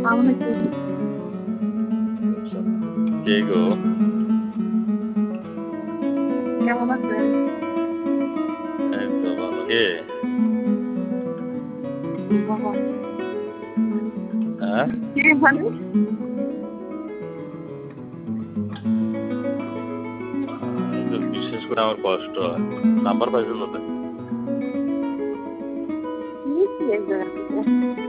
আমার কি কে গো? কেমন আছেন? এই তো ভালো। কে? বাবা, হ্যাঁ? কে মানে? এই তো বিশেষ করে আমার কষ্ট হয়। নাম্বার পাইছো কোথায়? কি এক জায়গা থেকে